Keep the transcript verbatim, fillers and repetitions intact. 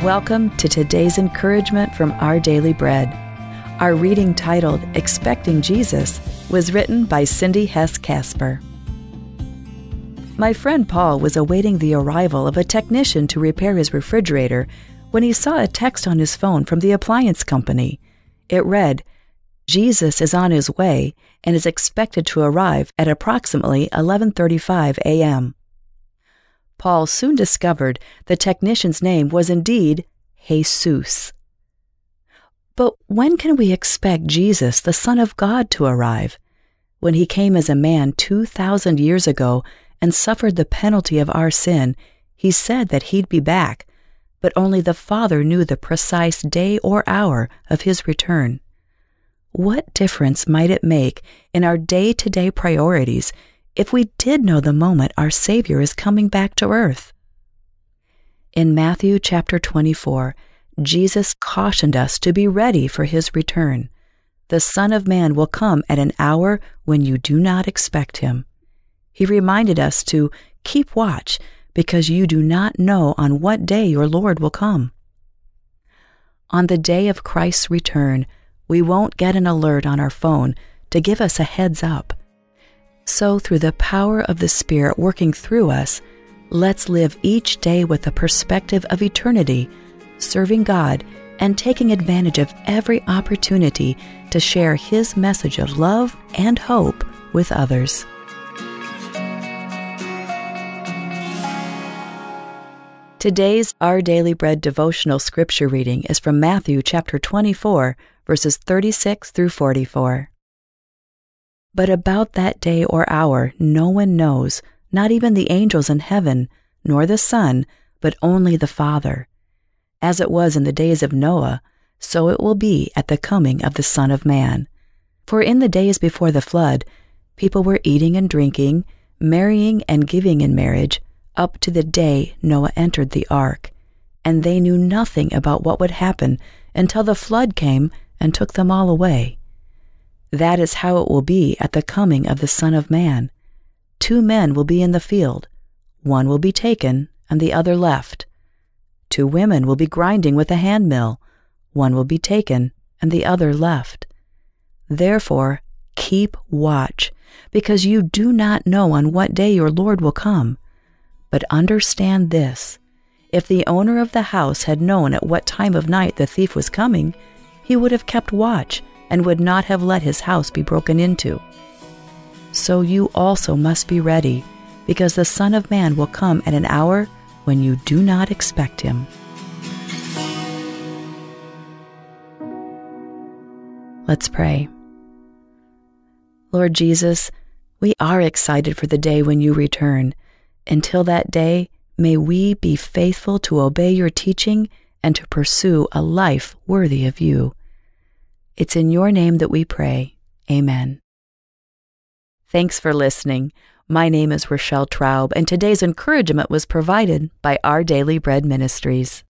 Welcome to today's encouragement from Our Daily Bread. Our reading titled Expecting Jesus was written by Cindy Hess Casper. My friend Paul was awaiting the arrival of a technician to repair his refrigerator when he saw a text on his phone from the appliance company. It read, "Jesus is on his way and is expected to arrive at approximately eleven thirty-five a.m. Paul soon discovered the technician's name was indeed Jesus. But when can we expect Jesus, the Son of God, to arrive? When he came as a man two thousand years ago and suffered the penalty of our sin, he said that he'd be back, but only the Father knew the precise day or hour of his return. What difference might it make in our day-to-day priorities if we did know the moment our Savior is coming back to earth? In Matthew chapter twenty-four, Jesus cautioned us to be ready for his return. The Son of Man will come at an hour when you do not expect him. He reminded us to keep watch because you do not know on what day your Lord will come. On the day of Christ's return, we won't get an alert on our phone to give us a heads up. So through the power of the Spirit working through us, let's live each day with the perspective of eternity, serving God and taking advantage of every opportunity to share his message of love and hope with others. Today's Our Daily Bread devotional scripture reading is from Matthew chapter twenty-four, verses thirty-six through forty-four. But about that day or hour no one knows, not even the angels in heaven, nor the Son, but only the Father. As it was in the days of Noah, so it will be at the coming of the Son of Man. For in the days before the flood, people were eating and drinking, marrying and giving in marriage, up to the day Noah entered the ark, and they knew nothing about what would happen until the flood came and took them all away. That is how it will be at the coming of the Son of Man. Two men will be in the field. One will be taken and the other left. Two women will be grinding with a handmill. One will be taken and the other left. Therefore, keep watch, because you do not know on what day your Lord will come. But understand this: if the owner of the house had known at what time of night the thief was coming, he would have kept watch and would not have let his house be broken into. So you also must be ready, because the Son of Man will come at an hour when you do not expect him. Let's pray. Lord Jesus, we are excited for the day when you return. Until that day, may we be faithful to obey your teaching and to pursue a life worthy of you. It's in your name that we pray. Amen. Thanks for listening. My name is Rochelle Traub, and today's encouragement was provided by Our Daily Bread Ministries.